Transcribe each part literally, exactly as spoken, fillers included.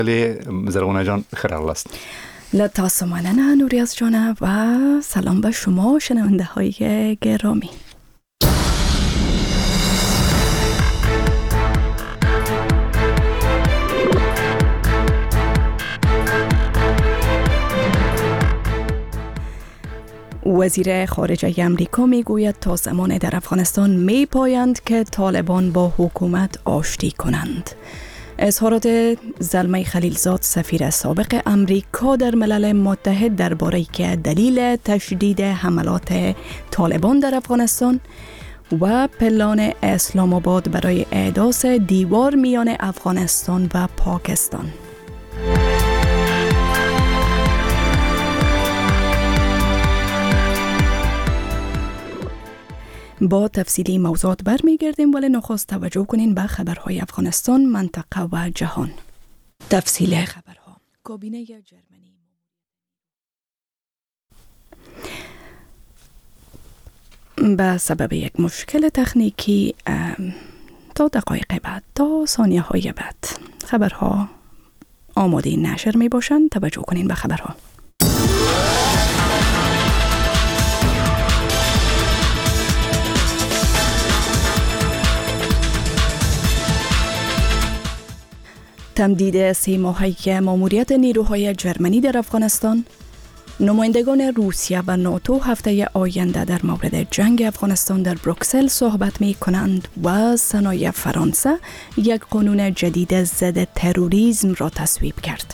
ولی زرغونه جان خیرال است. لطاسو مننه نوریاز جانه و سلام به شما شنونده های گرامی. وزیر خارجه امریکا میگوید تا زمان در افغانستان می پایند که طالبان با حکومت آشتی کنند. اظهارات زلمه خلیلزاد سفیر سابق امریکا در ملل متحد درباره که دلیل تشدید حملات طالبان در افغانستان و پلان اسلام آباد برای احداث دیوار میان افغانستان و پاکستان. با تفصیلی موضوعات برمیگردیم، ولی نخست توجه کنین به خبرهای افغانستان، منطقه و جهان. تفصیل خبرها. کابینه جرمنی به سبب یک مشکل تکنیکی تا دقایق بعد تا ثانیه های بعد خبرها آماده نشر می باشند. توجه کنین به خبرها. تمدید سه ماهه ماموریت نیروهای جرمنی در افغانستان. نمایندگان روسیه و ناتو هفته آینده در مورد جنگ افغانستان در بروکسل صحبت می کنند و سنای فرانسه یک قانون جدید ضد تروریسم را تصویب کرد.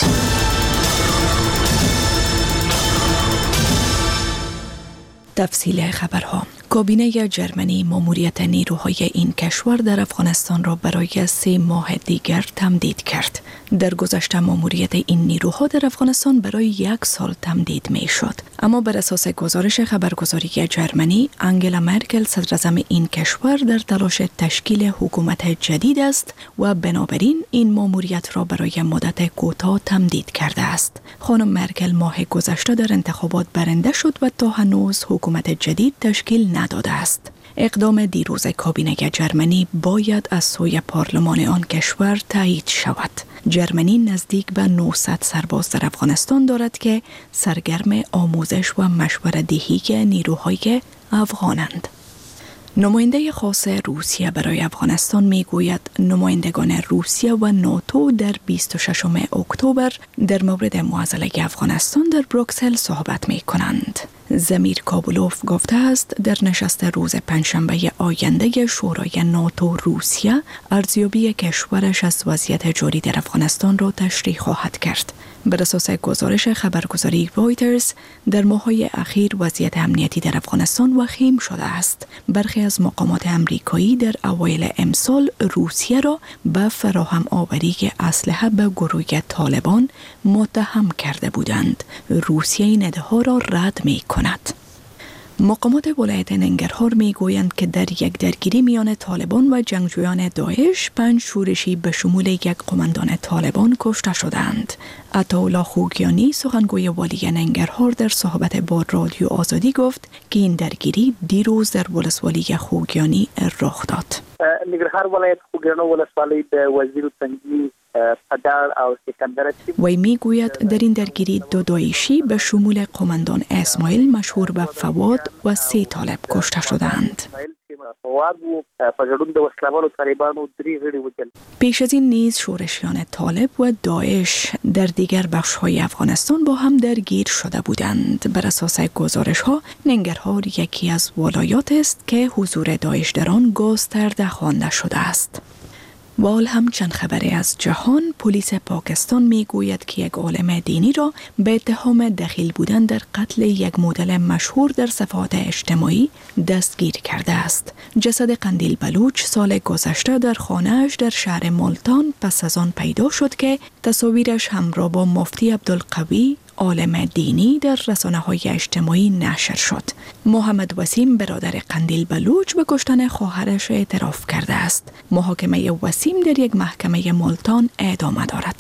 تفصیل خبرها. کابینه جرمنی ماموریت نیروهای این کشور در افغانستان را برای سه ماه دیگر تمدید کرد. در گذشته ماموریت این نیروها در افغانستان برای یک سال تمدید می شد. اما بر اساس گزارش خبرگزاری جرمنی، انگلا مرکل صدر اعظم این کشور در تلاش تشکیل حکومت جدید است و بنابراین این ماموریت را برای مدت کوتاه تمدید کرده است. خانم مرکل ماه گذشته در انتخابات برنده شد و تا هنوز حکومت جدید تشکیل نداده است. اقدام دیروز کابینه جرمنی باید از سوی پارلمان آن کشور تایید شود. جرمنی نزدیک به نهصد سرباز در افغانستان دارد که سرگرم آموزش و مشوره‌دهی نیروهای افغانند. نماینده خاص روسیه برای افغانستان میگوید نمایندگان روسیه و ناتو در بیست و ششم اکتبر در مورد معضله افغانستان در بروکسل صحبت می کنند. زمیر کابولوف گفته است در نشست روز پنجشنبه آینده شورای ناتو روسیه ارزیابی کشورش از وضعیت جاری در افغانستان را تشریح خواهد کرد. بر اساس گزارش خبرگزاری رویترز در ماه‌های اخیر وضعیت امنیتی در افغانستان وخیم شده است. برخی از مقامات امریکایی در اوایل امسال روسیه را به فراهم آوری اسلحه به گروه طالبان متهم کرده بودند. روسیه این ادعا را رد می کند. مقامات ولایت ننگرهار می گویند که در یک درگیری میان طالبان و جنگجویان داعش پنج شورشی به شمول یک قماندان طالبان کشته شدند. عطاالله خوگیانی سخنگوی والی ننگرهار در صحبت با رادیو آزادی گفت که این درگیری دیروز در ولسوالی خوگیانی رخ داد. ننگرهار ولایت خوگیانی ولسوالی به وزیر تنگی وی می گوید در این درگیری دو داعشی به شمول قماندان اسماعیل مشهور به فواد و سه طالب کشته شدند. پیش از این نیز شورشیان طالب و داعش در دیگر بخش‌های افغانستان با هم درگیر شده بودند. بر اساس گزارش‌ها ننگرهار یکی از ولایات است که حضور داعش در آن گسترده خوانده شده است. و حال هم چند خبری از جهان. پلیس پاکستان می گوید که یک عالم دینی را به اتهام دخیل بودن در قتل یک مدل مشهور در صفحات اجتماعی دستگیر کرده است. جسد قندیل بلوچ سال گذشته در خانه‌اش در شهر ملتان پس از آن پیدا شد که تصاویرش همراه با مفتی عبدالقوی عالم دینی در رسانه‌های اجتماعی نشر شد. محمد وسیم برادر قندیل بلوچ به کشتن خواهرش اعتراف کرده است. محاکمه وسیم در یک محکمه ملتان ادامه دارد.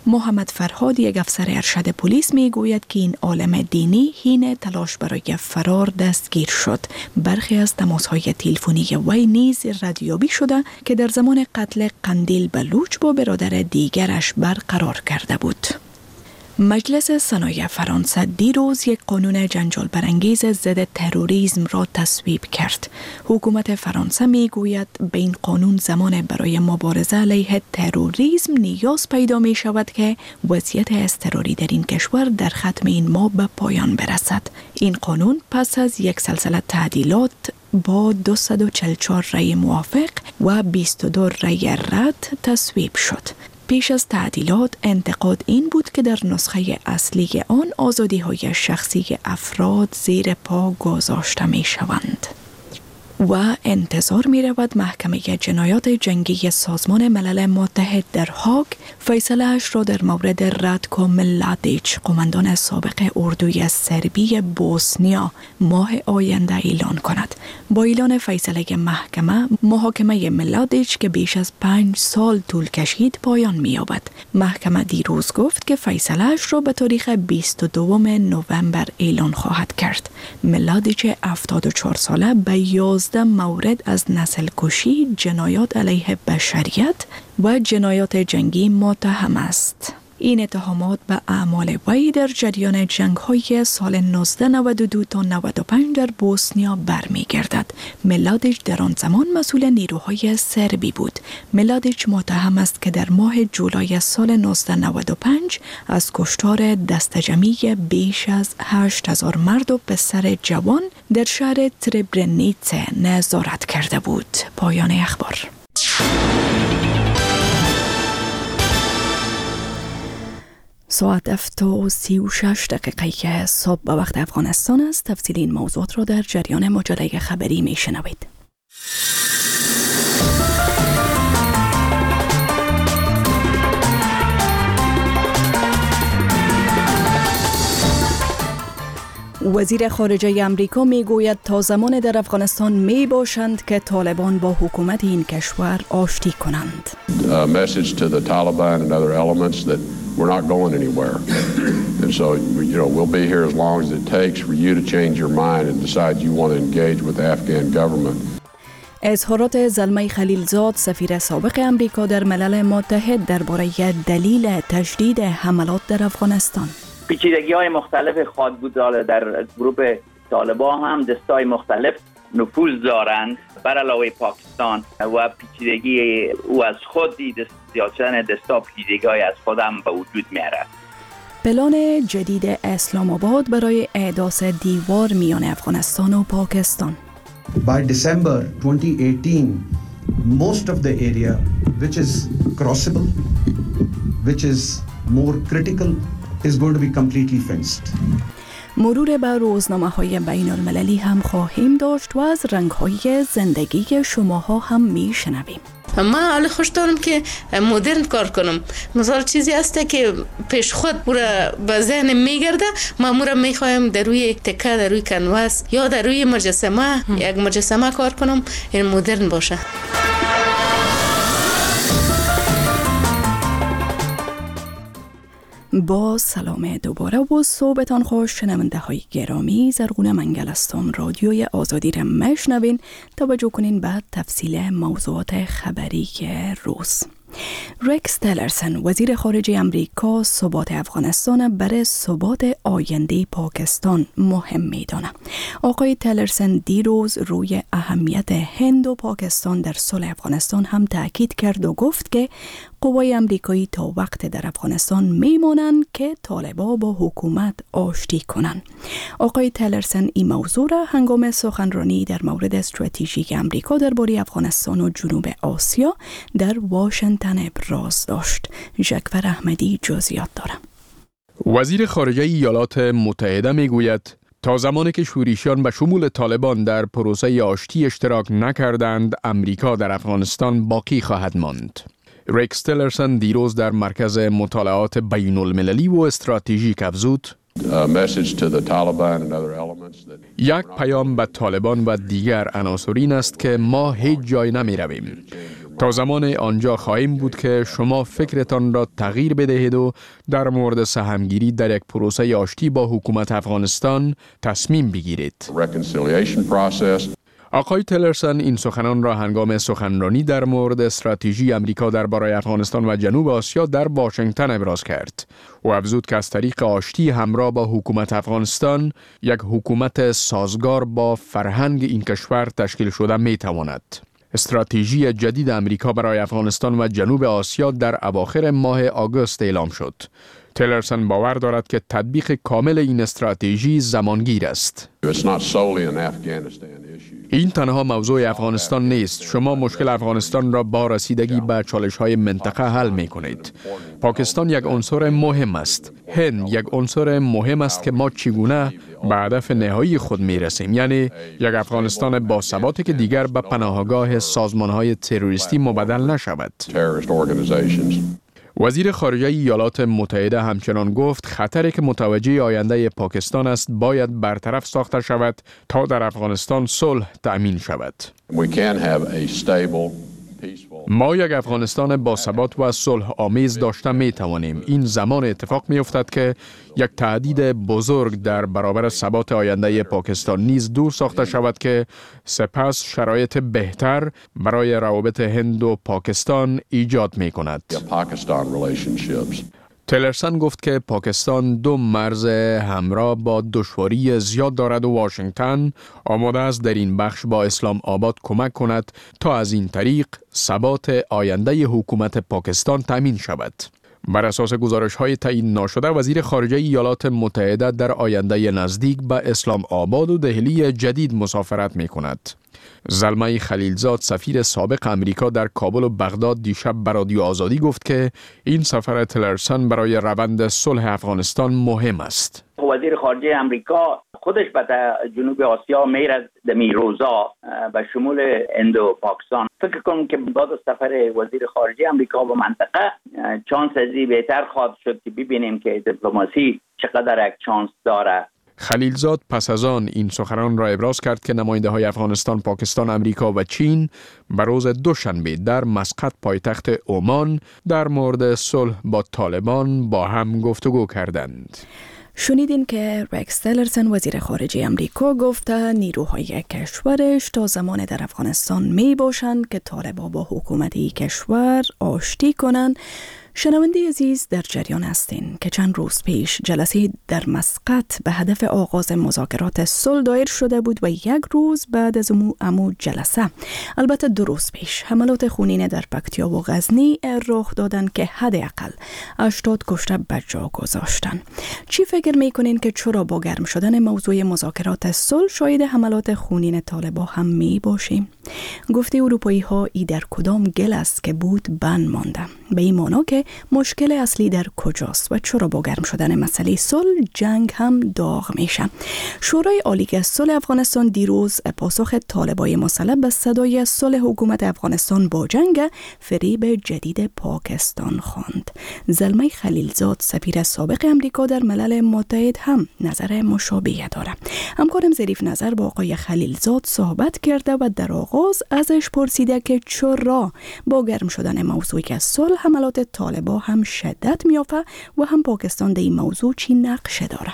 محمد فرهاد یک افسر ارشد پلیس می گوید که این عالم دینی حین تلاش برای فرار دستگیر شد. برخی از تماس‌های تلفنی وی نیز ردیابی شده که در زمان قتل قندیل بلوچ با برادر دیگرش برقرار کرده بود. مجلس صنایع فرانسه دیروز یک قانون جنجال برانگیز ضد تروریسم را تصویب کرد. حکومت فرانسه می گوید به این قانون زمان برای مبارزه علیه تروریسم نیاز پیدا می شود که وضعیت اضطراری در این کشور در ختم این ماه به پایان برسد. این قانون پس از یک سلسله تعدیلات با دویست و چهل و چهار رأی موافق و بیست و دو رأی رد تصویب شد. پیش از تعدیلات انتقاد این بود که در نسخه اصلی آن آزادی‌های شخصی افراد زیر پا گذاشته می‌شوند و انتظار می‌رود محکمه جنایات جنگی سازمان ملل متحد در هاگ فیصله اش را در مورد راتکو ملادیچ، قماندان سابق اردوی سربی بوسنیا، ماه آینده اعلان کند. با اعلان فیصله محکمه، محاکمه ملادیچ که بیش از پنج سال طول کشید پایان می‌یابد. محکمه دیروز گفت که فیصله اش را به تاریخ بیست و دوم نوامبر اعلان خواهد کرد. ملادیچ هفتاد و چهار ساله به یازده مورد از نسل کشی، جنایات علیه بشریت و جنایات جنگی متهم است. این اتهامات به اعمال وی در جریان جنگ‌های سال نوزده نود و دو تا نود و پنج در بوسنیا برمیگردد. ملادیچ در آن زمان مسئول نیروهای سربی بود. ملادیچ متهم است که در ماه جولای سال نوزده نود و پنج از کشتار دسته‌جمعی بیش از هشت هزار مرد و پسر جوان در شهر تربرنیتسه نظارت کرده بود. پایان اخبار. ساعت هفت و سی و شش دقیقه صبح به وقت افغانستان است. تفصیل این موضوعات را در جریان مجله خبری می شنوید. وزیر خارجه امریکا می گوید تا زمان در افغانستان می باشند که طالبان با حکومت این کشور آشتی کنند. message to the Taliban and other elements that we're not going anywhere. And so, you know, we'll be here as long as it takes for you to change your mind and decide you want to engage with the Afghan government. اظهارات زلمه خلیلزاد، سفیر سابق امریکا در ملل متحد درباره دلیل تجدید حملات در افغانستان. پیچیدگی‌های مختلف خواهد بود در گروه طالبان هم دستای مختلف نفوذ دارند بر علاوه پاکستان و پیچیدگی او از خودی زیاد شدن دستا پیچیدگی‌های از خودم به وجود میارد. پلان جدید اسلام آباد برای احداث دیوار میان افغانستان و پاکستان. By December twenty eighteen, most of the area which is crossable, which is more critical, is going to be completely fenced. مرور بر روزنامه‌های بین المللی هم خواهیم داشت و از رنگ‌های زندگی شماها هم میشنویم. من حال خوش دارم که مدرن کار کنم. مثلا چیزی هست که پیش خود برای به ذهن میگرده، من مورا میخوایم در روی تکه، در روی کنواس یا در روی مجسمه یک مجسمه کار کنم، این مدرن باشه. با سلام دوباره و صبحتان خوش شنونده های گرامی. زرغون منگلستان رادیوی آزادی را مشنوین. توجه کنین به تفصیل موضوعات خبری روز. رکس تلرسن وزیر خارجه امریکا ثبات افغانستان برای ثبات آینده پاکستان مهم می‌داند. آقای تلرسن دیروز روی اهمیت هند و پاکستان در صلح افغانستان هم تاکید کرد و گفت که قوای امریکایی تا وقت در افغانستان میمانند که طالبان با حکومت آشتی کنند. آقای تلرسن این موضوع را هنگام سخنرانی در مورد استراتژیک امریکا درباره افغانستان و جنوب آسیا در واشنگتن ابراز داشت. ژکور احمدی جزئیات دارد. وزیر خارجه ایالات متحده میگوید تا زمانی که شورشیان به شمول طالبان در پروسه آشتی اشتراک نکردند، امریکا در افغانستان باقی خواهد ماند. رکس تلرسن دیروز در مرکز مطالعات بین المللی و استراتژیک افزود یک پیام به طالبان و دیگر عناصر این است که ما هیچ جای نمی رویم. تا زمان آنجا خواهیم بود که شما فکرتان را تغییر بدهید و در مورد سهمگیری در یک پروسه آشتی با حکومت افغانستان تصمیم بگیرید. آقای تلرسن این سخنان را هنگام سخنرانی در مورد استراتژی امریکا درباره افغانستان و جنوب آسیا در واشنگتن ابراز کرد. او افزود که از طریق آشتی همراه با حکومت افغانستان یک حکومت سازگار با فرهنگ این کشور تشکیل شده می تواند. استراتژی جدید امریکا برای افغانستان و جنوب آسیا در اواخر ماه آگوست اعلام شد. تلرسن باور دارد که تطبیق کامل این استراتژی زمانگیر است. این تنها موضوع افغانستان نیست. شما مشکل افغانستان را با رسیدگی به چالش‌های منطقه حل می‌کنید. پاکستان یک عنصر مهم است. هند یک عنصر مهم است که ما چگونه به هدف نهایی خود می‌رسیم، یعنی یک افغانستان با ثباتی که دیگر به پناهگاه سازمان‌های تروریستی مبدل نشود. وزیر خارجه ایالات متحده همچنان گفت خطری که متوجه آینده پاکستان است باید برطرف ساخته شود تا در افغانستان صلح تأمین شود. ما یک افغانستان با ثبات و صلح آمیز داشته می توانیم. این زمان اتفاق می افتد که یک تهدید بزرگ در برابر ثبات آینده پاکستان نیز دور ساخته شود که سپس شرایط بهتر برای روابط هند و پاکستان ایجاد می کند. تلرسن گفت که پاکستان دو مرز همراه با دشواری زیاد دارد و واشنگتن آماده است در این بخش با اسلام آباد کمک کند تا از این طریق ثبات آینده حکومت پاکستان تامین شود. بر اساس گزارش‌های تعیین ناشده، وزیر خارجه ایالات متحده در آینده نزدیک به اسلام آباد و دهلی جدید مسافرت می‌کند. زلمه خلیلزاد سفیر سابق امریکا در کابل و بغداد دیشب به رادیو آزادی گفت که این سفر تلرسن برای روند صلح افغانستان مهم است. وزیر خارجه امریکا خودش به جنوب آسیا میره دمی روزا به شمول هند و پاکستان. فکر کنم که بعد از سفر وزیر خارجه امریکا به منطقه چانس ازی بهتر خواهد شد که ببینیم که دیپلماسی چقدر یک چانس داره. خلیلزاد پس از آن این سخنان را ابراز کرد که نماینده های افغانستان، پاکستان، امریکا و چین به روز دوشنبه در مسقط پایتخت عمان در مورد صلح با طالبان با هم گفتگو کردند. شنیدین که رکس تلرسن وزیر خارجه امریکا گفته نیروهای کشورش تا زمان در افغانستان می باشند که طالبان با حکومتی کشور آشتی کنند. شنونده عزیز، در جریان هستین که چند روز پیش جلسه در مسقط به هدف آغاز مذاکرات صلح دایر شده بود و یک روز بعد از امو جلسه، البته دو روز پیش، حملات خونین در پکتیا و غزنی رخ دادن که حداقل هشتاد کشته به جا گذاشتن. چی فکر میکنین که چرا با گرم شدن موضوع مذاکرات صلح شاید حملات خونین طالبان هم می باشیم؟ گفته اروپایی ها ای در کدام گل است که بود بند مانده، به این معنی که مشکل اصلی در کجاست و چرا با گرم شدن مسئله صلح جنگ هم داغ میشه. شورای عالی صلح افغانستان دیروز پاسخ طالبای مسلح به صدای صلح حکومت افغانستان با جنگ فریب جدید پاکستان خواند. زلمه خلیلزاد سفیر سابق امریکا در ملل متحد هم نظر مشابه داره. همکارم ظریف نظر با آقای خلیلزاد صحبت کرده و در آغاز ازش پرسیده که چرا با گرم شدن موضوع صلح حملات طالبان هم شدت میافته و هم پاکستان در این موضوع چی نقشه داره؟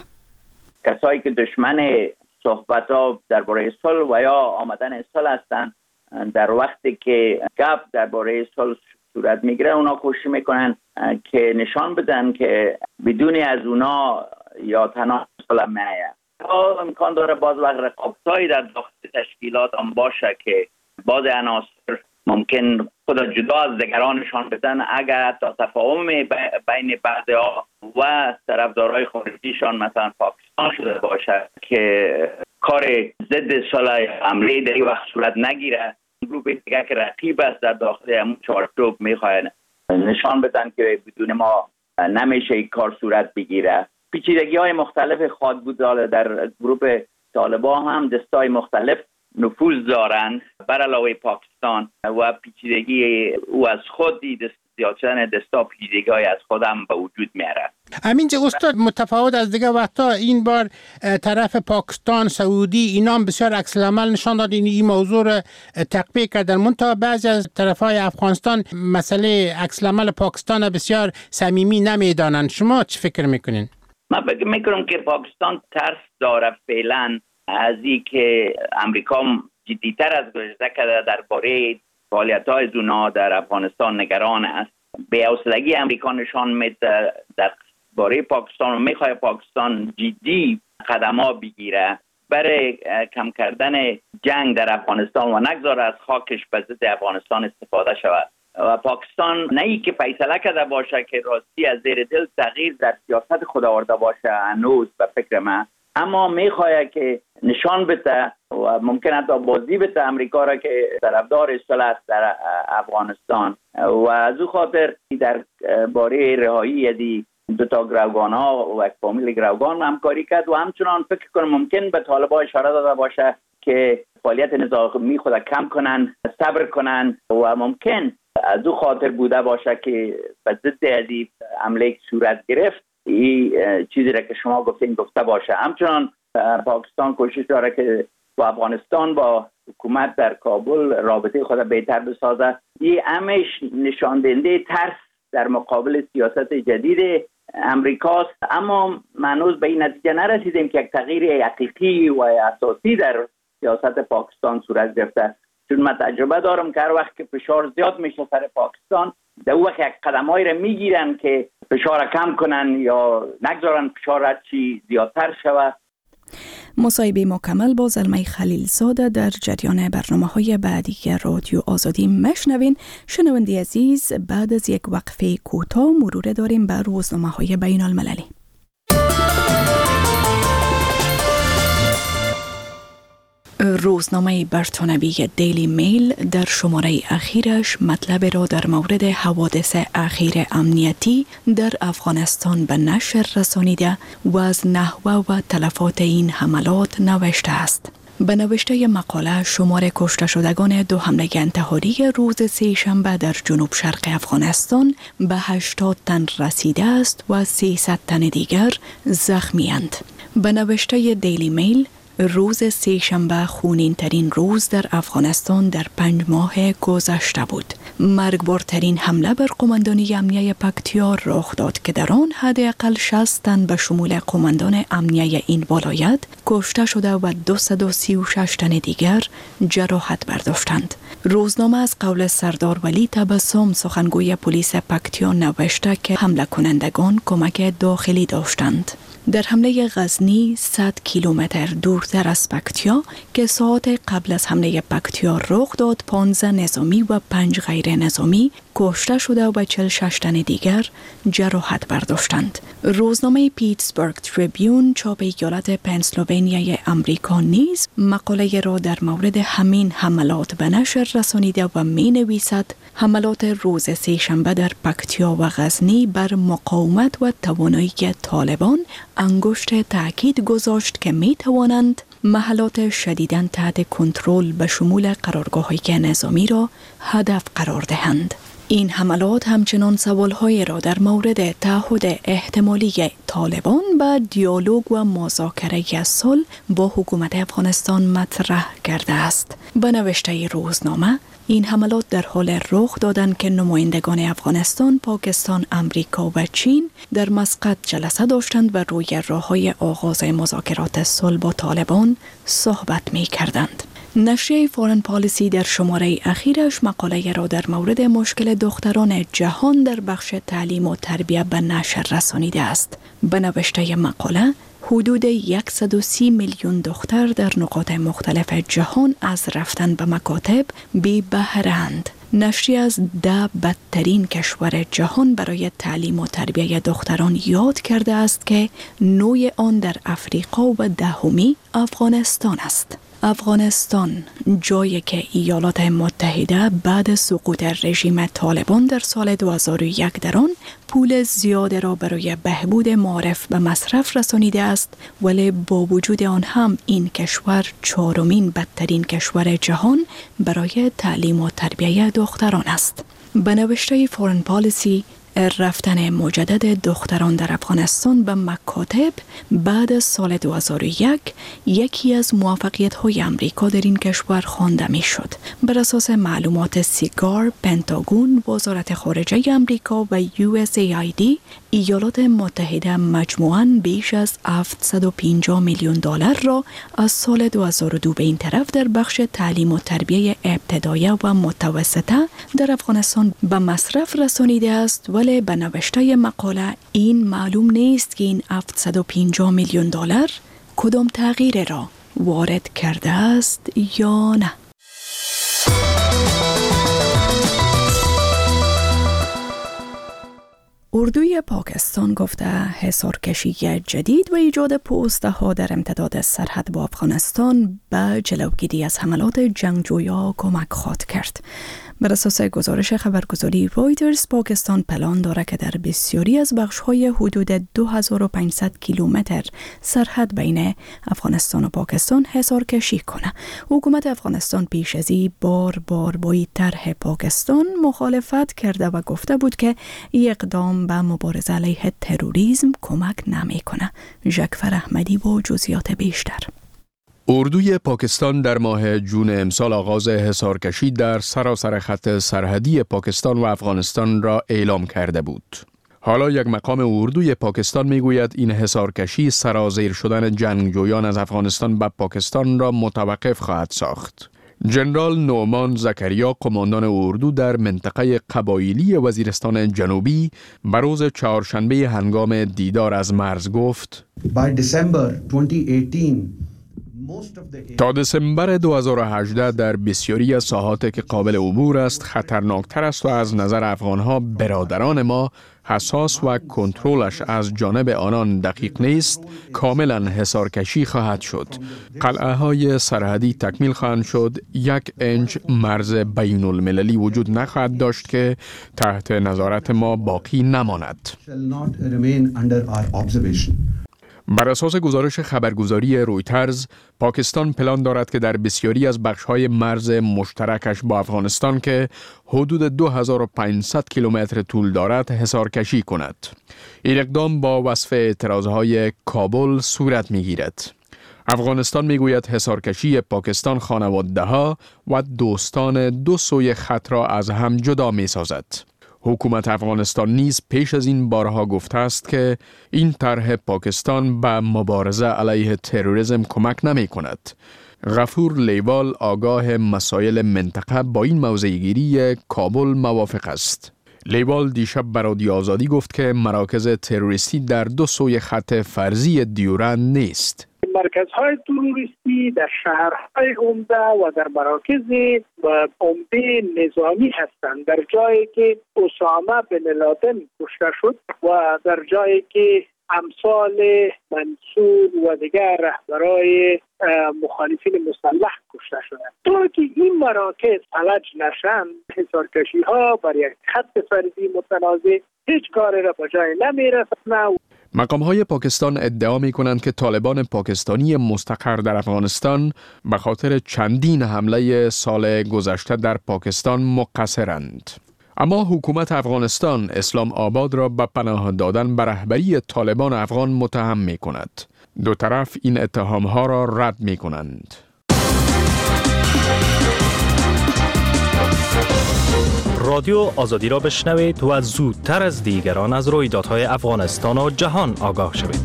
کسایی که دشمن صحبت ها درباره صلح و یا آمدن صلح هستند، در وقتی که گپ درباره صلح صورت میگیره اونا کوشش میکنن که نشان بدن که بدون از اونا یا تنها صلح میآید. امکان داره باز وقت رقابتایی در داخل تشکیلات هم باشه که بعض عناصر ممکن خود جدا از دیگران نشان بدن اگر تا تفاهم بین بعضی‌ها و طرفدارای خارجیشان مثلا پاکستان شده باشه که کار ضد صلح حمله در این وقت صورت نگیره. گروه دیگه که رقیب است در داخل همون چارچوب میخواین نشان بدن که بدون ما نمیشه این کار صورت بگیره. پیچیدگی های مختلف خواهد بود در گروه طالبان هم دستای مختلف نفوذ دارند بر علاوه پاکستان و پیچیدگی او از خودی دست زیاد شدن دستا پیچیدگی های از خودم به وجود میاره. همینجا استاد متفاوت از دیگه وقتا این بار طرف پاکستان، سعودی اینا هم بسیار عکس العمل نشان داد، این موضوع رو تقویه کردن. منتها بعضی از طرفای افغانستان مسئله عکس العمل پاکستان بسیار صمیمی نمیدانند. شما چی فکر میکنین؟ من فکر میکنم که پاکستان ترس داره فعلا از این که امریکا جدیتر از گذشته کرده درباره فعالیت‌های اونا در افغانستان نگران است. به حوصلگی امریکا نشان میده در باره پاکستان و میخواد پاکستان جدی قدم‌ها بگیره برای کم کردن جنگ در افغانستان و نگذاره از خاکش به ضد افغانستان استفاده شود. و پاکستان نه ای که فیصله کرده باشه که راستی از زیر دل تغییر در سیاست خود آورده باشه هنوز به فکر من، اما میخواد که نشان بده و ممکن حتی بازی بده امریکا را که طرفدار اصلاح است در افغانستان و از او خاطر در باره رهایی دی دو تا گروگان ها و یک فامیل گروگان همکاری کرد و همچنان فکر کنم ممکن به طالبان اشاره داده باشه که فعالیت نظامی خود کم کنن، صبر کنن و ممکن از او خاطر بوده باشه که به ضد از این حمله صورت گرفت این چیزی را که شما گفتین گفته باشه. همچنان پاکستان کوشش داره که با افغانستان با حکومت در کابل رابطه خود بهتر بسازه. این همش نشان دهنده ترس در مقابل سیاست جدید امریکاست، اما هنوز به این نتیجه نرسیدیم که یک تغییر حقیقی و اساسی در سیاست پاکستان صورت گرفته. چون من تجربه دارم که هر وقت که فشار زیاد میشه سر پاکستان، در اون وقت یک قدمایی را میگیرن که فشار کم کنن یا نگذارن فشار چی زیادتر شود. مصاحبه مکمل با زلمه خلیلزاده در جریان برنامه‌های بعدی رادیو آزادی مشنوین. شنونده عزیز، بعد از یک وقفه کوتاه مرور داریم بر روزنامه‌های بین المللی. روزنامه برتانوی دیلی میل در شماره اخیرش مطلب را در مورد حوادث اخیر امنیتی در افغانستان به نشر رسانیده و از نحوه و تلفات این حملات نوشته است. به نوشته مقاله شمار کشته شدگان دو حمله انتحاری روز سه شنبه در جنوب شرق افغانستان به هشتاد تن رسیده است و سیصد تن دیگر زخمی اند. به نوشته دیلی میل روز سه شنبه خونین ترین روز در افغانستان در پنج ماه گذشته بود. مرگبارترین حمله بر قماندانی امنیه پکتیا رخ داد که در آن حداقل شصت تن به شمول قماندان امنیه این ولایت کشته شده و دویست و سی و شش تن دیگر جراحت برداشتند. روزنامه از قول سردار ولی تبسم سخنگوی پلیس پکتیا نوشته که حمله کنندگان کمک داخلی داشتند. در حمله غزنی صد کیلومتر دورتر از پکتیا که ساعت قبل از حمله پکتیا رخ داد، پانزده نظامی و پنج غیر نظامی کشته شده و چهل و شش تن دیگر جراحت برداشتند. روزنامه پیتسبورگ تریبیون چاپ ایالت پنسیلوانیای امریکا نیز مقاله را در مورد همین حملات به نشر رسانیده و می نویسد حملات روز سه شنبه در پکتیا و غزنی بر مقاومت و توانایی طالبان انگشت تاکید گذاشت که می توانند محلات شدیداً تحت کنترل به شمول قرارگاه‌های نظامی را هدف قرار دهند. این حملات همچنان سوال‌های را در مورد تعهد احتمالی طالبان به دیالوگ و مذاکره صلح با حکومت افغانستان مطرح کرده است. به نوشته روزنامه، این حملات در حال رخ دادند که نمایندگان افغانستان، پاکستان، امریکا و چین در مسقط جلسه داشتند و روی راه‌های آغاز مذاکرات صلح با طالبان صحبت می‌کردند. نشریه فورن پالیسی در شماره اخیرش مقاله را در مورد مشکل دختران جهان در بخش تعلیم و تربیت به نشر رسانیده است. به نوشته مقاله، حدود صد و سی میلیون دختر در نقاط مختلف جهان از رفتن به مکاتب بی بهره‌اند. نشریه از ده بدترین کشور جهان برای تعلیم و تربیت دختران یاد کرده است که نوع آن در افریقا و دهمی افغانستان است. افغانستان، جایی که ایالات متحده بعد سقوط رژیم طالبان در سال دو هزار و یک در آن پول زیاد را برای بهبود معارف به مصرف رسانیده است، ولی با وجود آن هم این کشور چهارمین بدترین کشور جهان برای تعلیم و تربیت دختران است. به نوشته فورن پالیسی، رفتن مجدد دختران در افغانستان به مکاتب بعد از سال دو هزار و یک یکی از موفقیت‌های امریکا در این کشور خوانده می‌شد. بر اساس معلومات سیگار، پنتاگون، وزارت خارجه امریکا و یو اس ای آی دی، ایالات متحده مجموعاً بیش از هفتصد و پنجاه میلیون دلار را از سال دو هزار و دو به این طرف در بخش تعلیم و تربیت ابتدایی و متوسطه در افغانستان به مصرف رسانیده است، ولی به نوشته مقاله این معلوم نیست که این هفتصد و پنجاه میلیون دلار کدام تغییر را وارد کرده است یا نه. اردوی پاکستان گفته حصارکشی جدید و ایجاد پوسته ها در امتداد سرحد با افغانستان به جلوگیری از حملات جنگجویا کمک خواهد کرد. بر اساس گزارش خبرگزاری رویترز، پاکستان پلان دارد که در بسیاری از بخش‌های حدود دو هزار و پانصد کیلومتر سرحد بین افغانستان و پاکستان حصارکشی کنه. حکومت افغانستان پیش از این بار بار با این طرح پاکستان مخالفت کرده و گفته بود که این اقدام به مبارزه علیه تروریسم کمک نمی‌کنه. ژکفر احمدی با جزئیات بیشتر. اردوی پاکستان در ماه جون امسال آغاز حصارکشی در سراسر خط سرحدی پاکستان و افغانستان را اعلام کرده بود. حالا یک مقام اردوی پاکستان میگوید این حصارکشی سرازیر شدن جنگجویان از افغانستان به پاکستان را متوقف خواهد ساخت. جنرال نومان زکریا، قماندان اردو در منطقه قبایلی وزیرستان جنوبی، به روز چهارشنبه هنگام دیدار از مرز گفت: By December twenty eighteen تا دسامبر دو هزار و هجده در بسیاری از ساحات که قابل عبور است خطرناکتر است و از نظر افغانها برادران ما حساس و کنترلش از جانب آنان دقیق نیست، کاملا حصارکشی خواهد شد. قلعه های سرحدی تکمیل خواهند شد. یک انچ مرز بین المللی وجود نخواهد داشت که تحت نظارت ما باقی نماند. بر اساس گزارش خبرگزاری رویترز، پاکستان پلان دارد که در بسیاری از بخش‌های مرز مشترکش با افغانستان که حدود دو هزار و پانصد کیلومتر طول دارد حصارکشی کند. این اقدام با وصف اعتراضهای کابل صورت می‌گیرد. افغانستان میگوید حصارکشی پاکستان خانواده‌ها و دوستان دو سوی خط را از هم جدا می‌سازد. حکومت افغانستان نیز پیش از این بارها گفته است که این طرح پاکستان به مبارزه علیه تروریسم کمک نمی کند. غفور لیوال، آگاه مسائل منطقه، با این موضع‌گیری کابل موافق است. لیوال دیشب به رادیو آزادی گفت که مراکز تروریستی در دو سوی خط فرضی دیورند نیست. مرکزهای تروریستی در شهرهای عمده و در مراکز عمده نظامی هستند، در جایی که اسامه بن لادن کشته شد و در جایی که امثال منصور و دیگر رهبرای مخالفین مسلح کشته شدند. تا که این مراکز فلج نشن، حصارکشی ها بر یک خط فرضی متنازع هیچ کاری را به جای نمیرسند. مقام‌های پاکستان ادعا می‌کنند که طالبان پاکستانی مستقر در افغانستان به خاطر چندین حمله سال گذشته در پاکستان مقصرند. اما حکومت افغانستان اسلام آباد را به پناه دادن به رهبری طالبان افغان متهم می‌کند. دو طرف این اتهام‌ها را رد می‌کنند. رادیو آزادی را بشنوید و زودتر از دیگران از رویدادهای افغانستان و جهان آگاه شوید.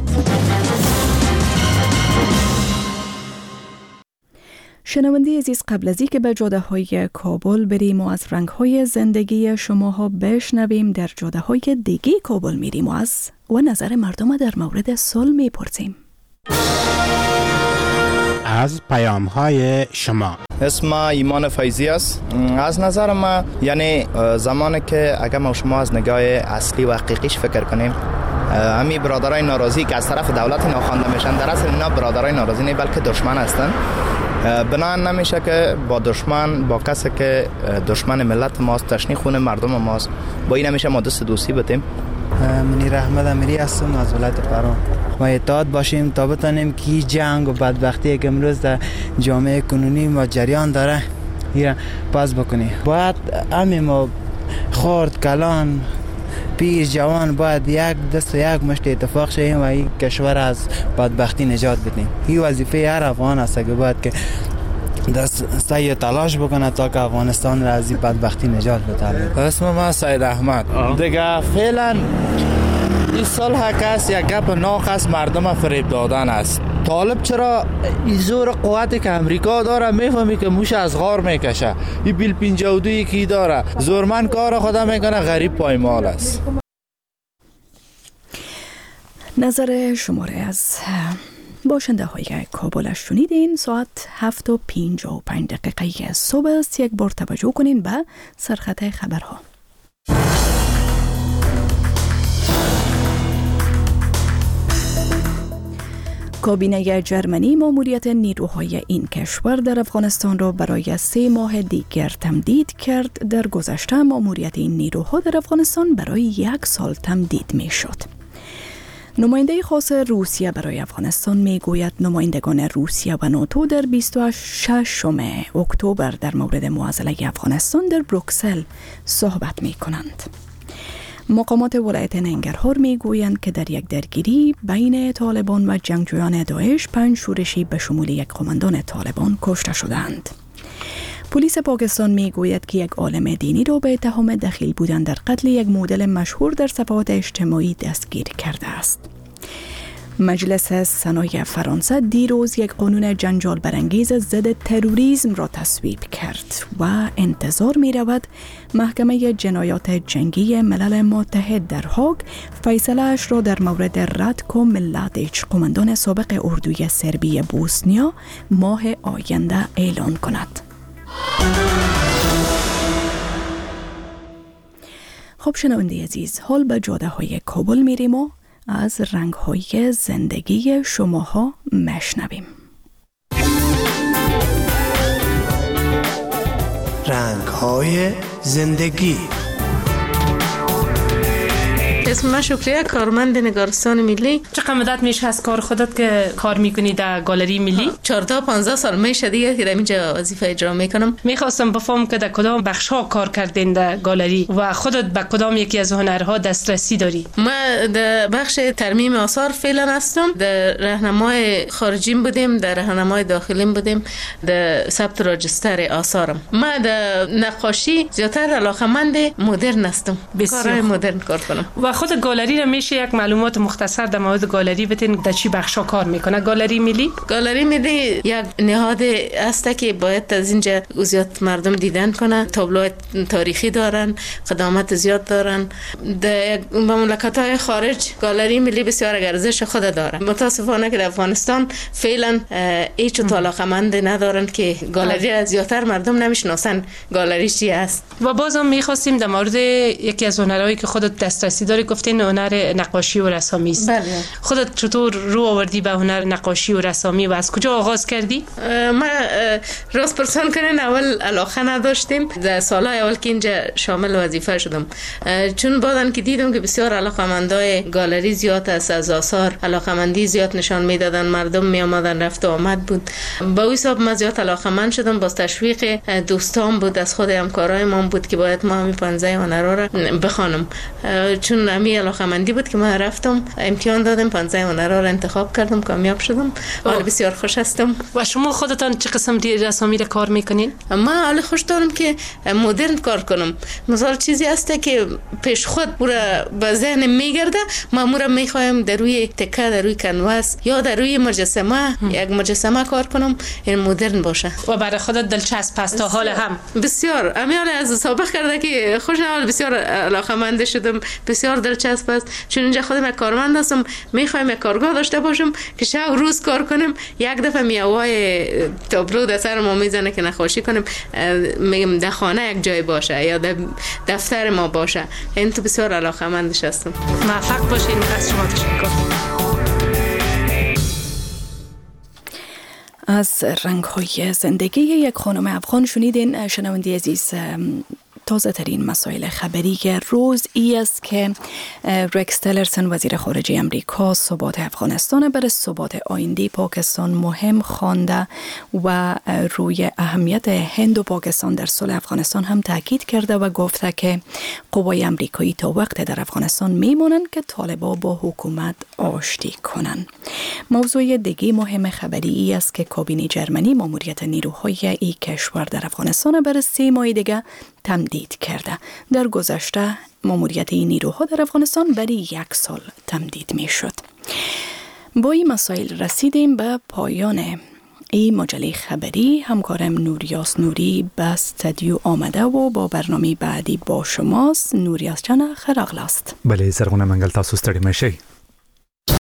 شنونده عزیز، قبل از اینکه به جاده های کابل بریم و از رنگ های زندگی شما ها بشنویم، در جاده های دیگه کابل میریم و از و نظر مردم در مورد صلح میپرسیم. از پیام های شما. اسم ایمان فیضی است. از نظر ما یعنی زمانی که اگر ما شما از نگاه اصلی و حقیقیش فکر کنیم، همین برادرای ناراضی که از طرف دولت ناخوانده میشن، در اصل اینا برادرای ناراضی نه بلکه دشمن هستن. بنان نمیشه که با دشمن، با کسی که دشمن ملت ماست، تشنی خون مردم ماست، با این نمیشه ما دست دوستی بدیم. منیر احمد امیری هستم از ولایت فرا. ما اطاعت باشیم تا بتانیم که جنگ و بدبختی که امروز در جامعه کنونی ما جریان داره ایران پاس بکنیم. باید همین ما خرد کلان پیر جوان باید یک دست و یک مشت اتفاق شویم و این کشور از بدبختی نجات بدیم. این وظیفه هر افغان است که باید که دست سعی تلاش بکنه تا که افغانستان را از این بدبختی نجات بده. اسم من سید احمد. دیگه فعلا این صلح کس یک گپ ناق است، مردم فریب دادن است. طالب چرا این زور قوتی که امریکا داره میفهمی که موش از غار میکشه. این بیل پنجاه و دو کی داره، زورمن کار خدا میکنه، غریب پایمال است. نظر شماره از باشنده های کابل شنیدین. ساعت هفت و پنجاه و پنج دقیقه صبح است. یک بار توجه کنین به سرخط خبرها. کابینه جرمنی ماموریت نیروهای این کشور در افغانستان را برای سه ماه دیگر تمدید کرد. در گذشته ماموریت این نیروها در افغانستان برای یک سال تمدید می شد. نماینده خاص روسیه برای افغانستان می گوید نمایندگان روسیه و ناتو در بیست و ششم اکتبر در مورد معضله افغانستان در بروکسل صحبت می کنند. مقامات ولایت ننگرهار می گویند که در یک درگیری بین طالبان و جنگجویان داعش پنج شورشی به شمول یک قماندان طالبان کشته شدند. پلیس پاکستان می گوید که یک عالم دینی را به اتهام دخیل بودن در قتل یک مدل مشهور در صفحات اجتماعی دستگیر کرده است. مجلس سنای فرانسه دیروز یک قانون جنجال برانگیز ضد تروریسم را تصویب کرد و انتظار می رود محکمه جنایات جنگی ملل متحد در هاگ فیصله اش را در مورد راتکو ملادیچ قماندان سابق اردوی سربی بوسنیا ماه آینده اعلان کند. خب شنونده عزیز، حال به جاده های کابل میریم و از رنگ های زندگی شماها مشنویم. رنگ های زندگی. اسم من شکریه، کارمند نگارستان ملی. چقدر مدت میشه از کار خودت که کار میکنی در گالری ملی؟ چهارده پانزده سال میشه دیگه که در اینجا وظیفه اجرا میکنم. میخواستم بفهم که در کدام بخش ها کار کردین در گالری و خودت به کدام یکی از هنرها دسترسی داری؟ ما در بخش ترمیم آثار فعلا هستم. در راهنمای خارجیم بودیم، در راهنمای داخلیم بودیم، در ثبت راجستر آثارم. ما در نقاشی زیاتر علاقه‌مند مدرن هستم. کارهای مدرن کار کنم. و خود گالری را میشه یک معلومات مختصر در مورد گالری بتین در چی بخشا کار میکنه؟ گالری ملی؟ گالری ملی یک نهاد است که باید از اینجا زیاد مردم دیدن کنه. تابلوهای تاریخی دارن، قدامت زیاد دارن. در مملکت‌های خارج گالری ملی بسیار ارزش خود داره. متاسفانه که در افغانستان فعلا هیچ علاقه‌مند ندارن که گالری از زیاتر مردم نمیشناسن گالری چی است. و بازم میخواستیم در مورد یکی از هنرهایی که خودت دسترسی داری گفتین هنر نقاشی و رسامی است. بله. خودت چطور رو آوردی به هنر نقاشی و رسامی و از کجا آغاز کردی؟ ما راست پرسان کنین اول علاقه نداشتیم. در سالهای اول که اینجا شامل وظیفه شدم، چون بعدن که دیدم که بسیار علاقه‌مندای گالری زیاد است، از آثار علاقه‌مندی زیاد نشان میدادن، مردم می آمدن، رفت و آمد بود. با این حساب من زیاد علاقه‌مند شدم. با تشویق دوستان بود، از خود همکارای ما بود که باید ما همین پانزده هنرها را بخوانم. چون امی علاقه‌مندی بود که من رفتم امتحان دادم، پانزده هنرها را انتخاب کردم، کامیاب شدم. حالا بسیار خوش هستم. و شما خودتان چه قسم رسامی را کار میکنین؟ من حالا خوش دارم که مدرن کار کنم. مثلا چیزی هست که پیش خود پورا به ذهن میگرده، من مورا میخوایم در روی تکه، در روی کنواس یا در روی مجسمه یک مجسمه کار کنم، این مدرن باشه و برای خودت دلچسب است. تا حال هم بسیار امیال از سابق کرده که خوش نمال بسیار علاقه‌مند شدم، بسیار دلچسب است. چون اینجا خودم یک کارمند هستم، میخوایم یک کارگاه داشته باشم که شب روز کار کنم. یک دفعه میوای تابلو در سر ما میزنه که نقاشی کنیم، میگم در خانه یک جای باشه یا در دفتر ما باشه. این تو بسیار علاقه‌مندش هستم. موفق باشین. از شما تشکر. از رنگ‌های زندگی یک خانم افغان شنیدین. شنونده عزیز، تازه ترین مسائل خبری که روز ای است که رکس تیلرسون وزیر خارجه امریکا ثبات افغانستان برای ثبات آینده پاکستان مهم خوانده و روی اهمیت هند و پاکستان در صلح افغانستان هم تاکید کرده و گفته که قوای امریکایی تا وقت در افغانستان میمونند که طالبان با حکومت آشتی کنند. موضوع دیگه مهم خبری ای است که کابینه جرمنی ماموریت نیروهای این کشور در افغانستان برای سه ماه دیگه تمدید کرده. در گذشته ماموریت این نیروها در افغانستان برای یک سال تمدید می شد. با این مسائل رسیدیم به پایان این مجله خبری. همکارم نوریاس نوری به استودیو آمده و با برنامه بعدی با شماست. نوریاس جان خیرغل است. بله زرغونه منگل تاسو ستړي مشئ.